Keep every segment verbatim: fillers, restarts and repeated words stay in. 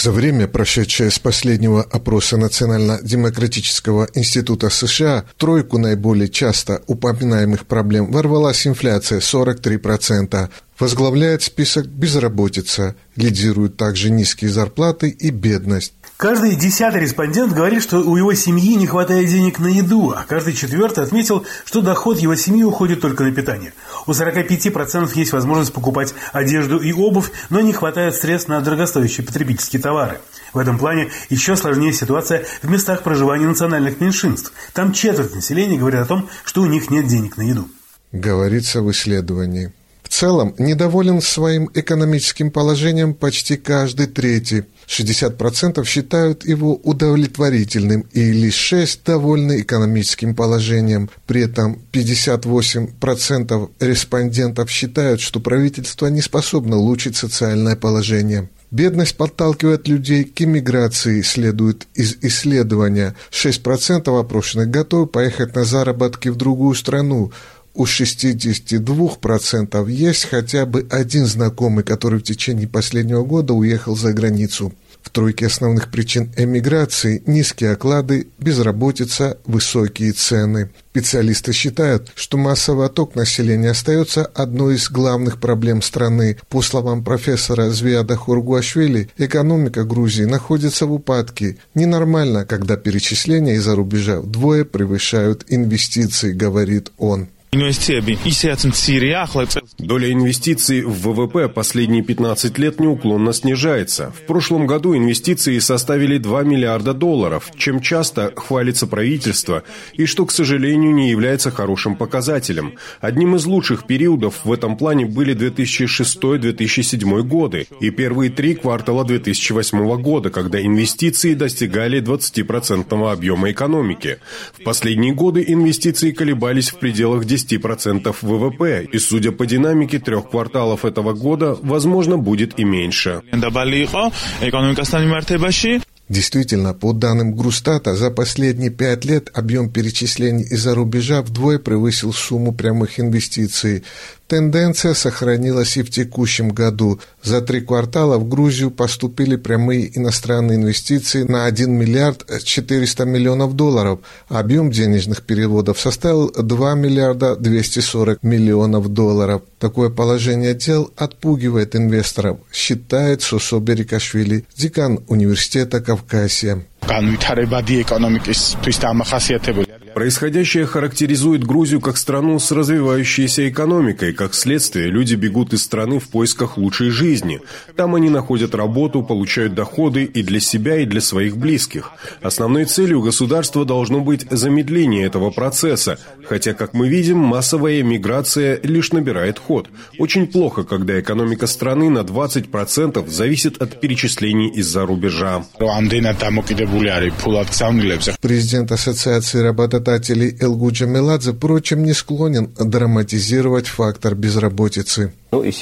За время, прошедшее с последнего опроса Национально-демократического института США, в тройку наиболее часто упоминаемых проблем ворвалась инфляция сорок три процента. Возглавляет список безработица, лидируют также низкие зарплаты и бедность. Каждый десятый респондент говорит, что у его семьи не хватает денег на еду, а каждый четвертый отметил, что доход его семьи уходит только на питание. У сорок пять процентов есть возможность покупать одежду и обувь, но не хватает средств на дорогостоящие потребительские товары. В этом плане еще сложнее ситуация в местах проживания национальных меньшинств. Там четверть населения говорит о том, что у них нет денег на еду. Говорится в исследовании. В целом, недоволен своим экономическим положением почти каждый третий. шестьдесят процентов считают его удовлетворительным и лишь шесть процентов довольны экономическим положением. При этом пятьдесят восемь процентов респондентов считают, что правительство не способно улучшить социальное положение. Бедность подталкивает людей к эмиграции, следует из исследования. шесть процентов опрошенных готовы поехать на заработки в другую страну. У шестьдесят два процента есть хотя бы один знакомый, который в течение последнего года уехал за границу. В тройке основных причин эмиграции – низкие оклады, безработица, высокие цены. Специалисты считают, что массовый отток населения остается одной из главных проблем страны. По словам профессора Звияда Хоргуашвили, экономика Грузии находится в упадке. Ненормально, когда перечисления из-за рубежа вдвое превышают инвестиции, говорит он. Доля инвестиций в ВВП последние пятнадцать лет неуклонно снижается. В прошлом году инвестиции составили два миллиарда долларов, чем часто хвалится правительство, и что, к сожалению, не является хорошим показателем. Одним из лучших периодов в этом плане были две тысячи шестой — две тысячи седьмой годы и первые три квартала две тысячи восьмого года, когда инвестиции достигали двадцати процентов объема экономики. В последние годы инвестиции колебались в пределах десяти процентов ВВП, и, судя по динамике трех кварталов этого года, возможно, будет и меньше. Действительно, по данным Грустата, за последние пять лет объем перечислений из-за рубежа вдвое превысил сумму прямых инвестиций. Тенденция сохранилась и в текущем году. За три квартала в Грузию поступили прямые иностранные инвестиции на один миллиард четыреста миллионов долларов. Объем денежных переводов составил два миллиарда двести сорок миллионов долларов. Такое положение дел отпугивает инвесторов, считает Сосо Берикашвили, декан университета Кавказия. Происходящее характеризует Грузию как страну с развивающейся экономикой. Как следствие, люди бегут из страны в поисках лучшей жизни. Там они находят работу, получают доходы и для себя, и для своих близких. Основной целью государства должно быть замедление этого процесса, хотя, как мы видим, массовая эмиграция лишь набирает ход. Очень плохо, когда экономика страны на двадцать процентов зависит от перечислений из-за рубежа. Президент Ассоциации работодателей Элгуджа Меладзе, впрочем, не склонен драматизировать фактор безработицы.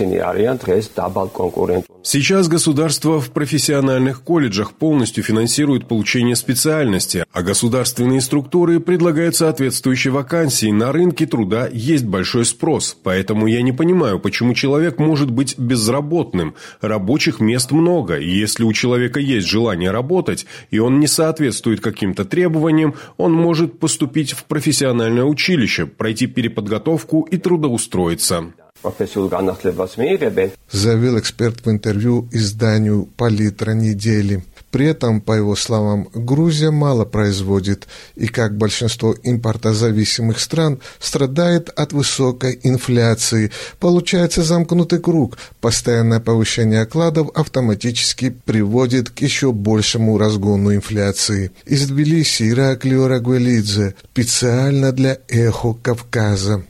Сейчас государство в профессиональных колледжах полностью финансирует получение специальности, а государственные структуры предлагают соответствующие вакансии. На рынке труда есть большой спрос, поэтому я не понимаю, почему человек может быть безработным. Рабочих мест много, и если у человека есть желание работать, и он не соответствует каким-то требованиям, он может поступить в профессиональное училище, пройти переподготовку и трудоустроиться. Заявил эксперт в интервью изданию «Палитра недели». При этом, по его словам, Грузия мало производит и, как большинство импортозависимых стран, страдает от высокой инфляции. Получается замкнутый круг. Постоянное повышение окладов автоматически приводит к еще большему разгону инфляции. Из Тбилиси Ираклио Рагуэлидзе, специально для «Эхо Кавказа».